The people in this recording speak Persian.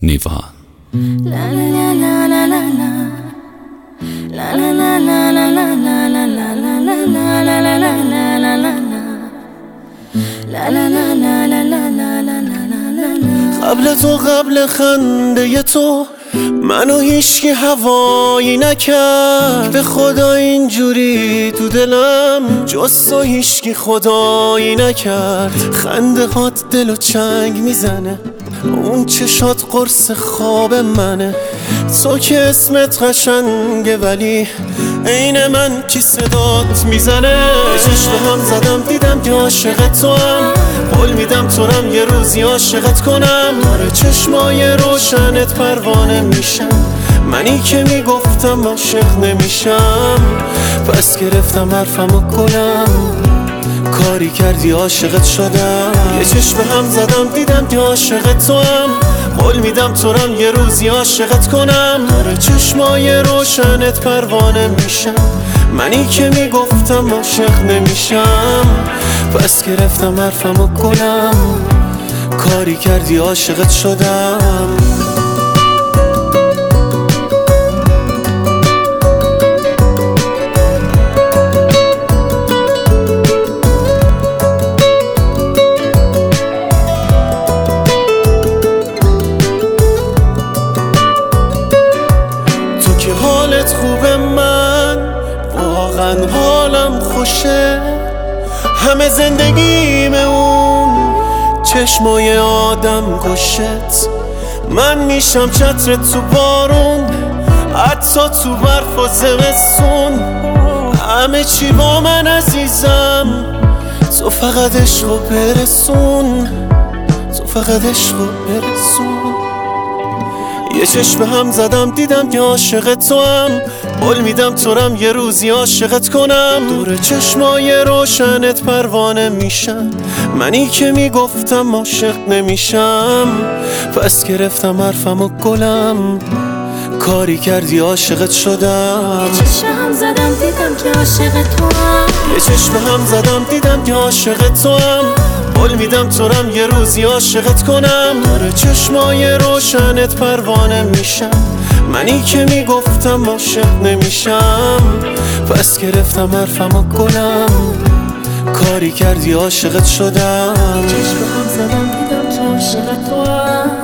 نیوا. قبل تو، قبل خنده تو، منو هیچکی هوایی نکرد. به خدا اینجوری تو دلم جز تو هیچکی خدایی نکرد. خنده هات دلو چنگ میزنه، اون چشات قرص خواب منه. تو که اسمت قشنگه ولی عین من کی صدات میزنه. چشم هم زدم دیدم که عاشق تو هم، قول میدم تو رم یه روزی عاشقت کنم. داره چشمای روشنت پروانه میشم، منی که میگفتم عاشق نمیشم. پس گرفتم حرفم و گلم، کاری کردی عاشقت شدم. یه چشم هم زدم دیدم که عاشق تو هم، قول میدم تو رم یه روزی عاشقت کنم. داره چشمای روشنت پروانه میشم، منی که میگفتم عاشق نمیشم. پس گرفتم حرفم و گلم، کاری کردی عاشقت شدم. حالت خوبه، من واقعا حالم خوشه. همه زندگیم اون چشمای آدم کشت. من میشم چترت تو بارون، حتی تو برف و زمستون. همه چی با من عزیزم، تو فقط عشقو برسون، تو فقط عشقو برسون. یه چشم هم زدم دیدم که عاشق تو هم، قول میدم تو رم یه روزی عاشقت کنم. دور چشمای روشنت پروانه میشم، منی که میگفتم عاشق نمیشم. پس گرفتم حرفم و گلم، کاری کردی عاشقت شدم. یه چشم هم زدم دیدم که عاشق تو هم، یه چشم هم زدم دیدم که عاشق تو هم، قول میدم تو رم یه روزی عاشقت کنم. داره چشمای روشنت پروانه میشم، منی که میگفتم عاشق نمیشم. پس گرفتم حرفم و گلم، کاری کردی عاشقت شدم. چشم هم زدم دیدم که عاشق تو هم.